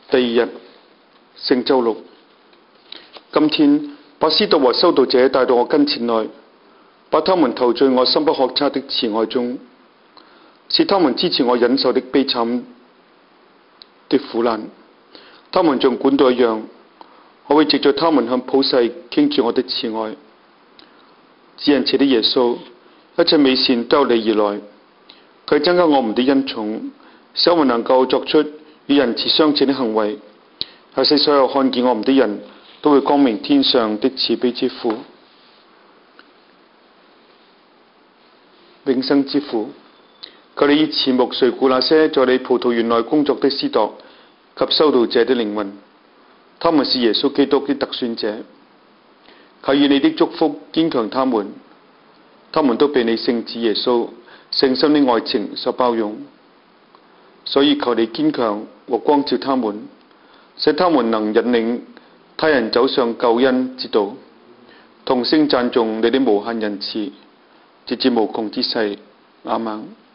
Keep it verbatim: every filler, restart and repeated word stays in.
第二日，聖週六。今天把使徒和修道者帶到我跟前來，把他們投進我深不可測的慈愛中，使他們支持我忍受的悲慘的苦難。他們像管道一樣，我會藉著他們向普世傾注我的慈愛。至仁慈的耶穌，一切美善都由你而來，佢增加我們的恩寵，使我們能夠作出與仁慈相稱的行為，係使所有看見我們的人都會光明天上的慈悲之父。永生之父，求你以慈目垂顧那些在你葡萄園內工作的司鐸及修道者的靈魂，他們是耶穌基督的特選者。求以你的祝福堅強他們，他們都被你聖子耶穌聖心的愛情所包容，所以求你堅強和光照他們，使他們能引領他人走上救恩之道，同聲讚頌你的無限仁慈，直至無窮之世。阿們。